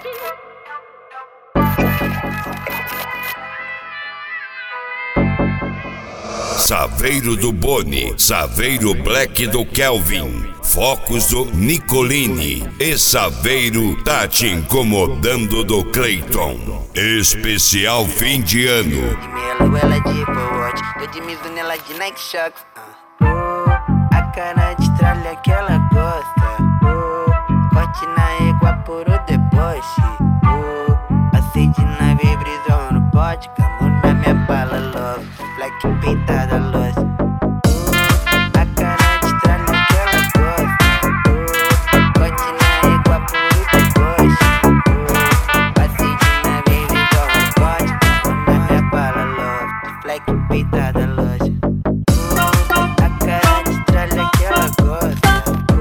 Saveiro do Boni, Saveiro Black do Kelvin, Focus do Nicolini e Saveiro tá te incomodando do Clayton. Especial fim de ano. Ela de Apple Watch, tô de Mizuno, ela de Nike Shox. A cara de tralha que ela gosta. Corte na égua por o deboche. Acende na vibrisão no pote, camo na minha bala, love. Black peitada, luz. A cara de tralha que ela gosta. Corte na égua por o deboche. Acende na vibrisão no pote, camo na minha bala, love. Black peitada, luz. A cara de tralha que ela gosta.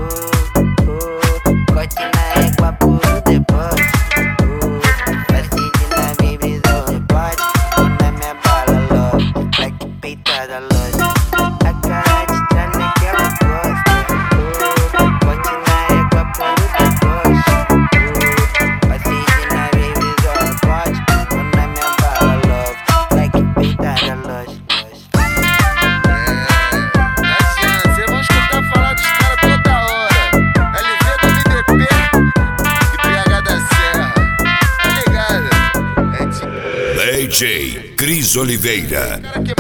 Corte na égua por o deboche. Acende na vibrisão no pote, camo na minha bala, love. Black peitada, luz. A cara de tralha que ela gosta. Corte na égua por o deboche. Acende na vibrisão no pote, camo na minha bala, love. Black peitada, luz. Cê vão escutar falar dos caras toda hora. LV do MDP e PH da Serra. Tá ligado? É tipo DJ Cris Oliveira. cara que